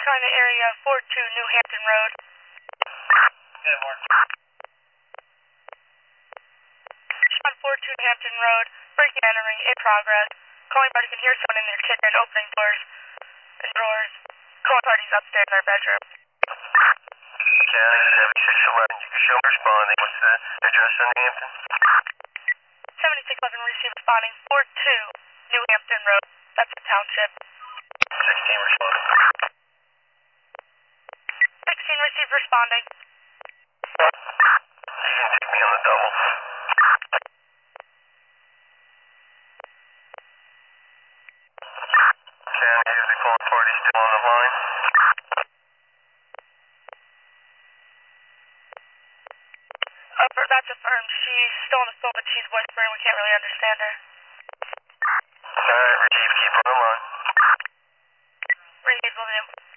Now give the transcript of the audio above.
China area 42 New Hampton Road. Okay, Mark. On 42 Hampton Road, breaking and entering in progress. Calling party can hear someone in their kitchen opening doors and drawers. Calling parties upstairs in their bedroom. County 7611, you can show me responding. What's the address on New Hampton? 7611 received responding 42 New Hampton Road. That's the township. 16 responding. 16 received responding. You can take me on the double. County, is the calling party still on the line? That's affirmed. She's still on the phone, but she's whispering. We can't really understand her. Alright, Rajiv, keep on the line. Received will do.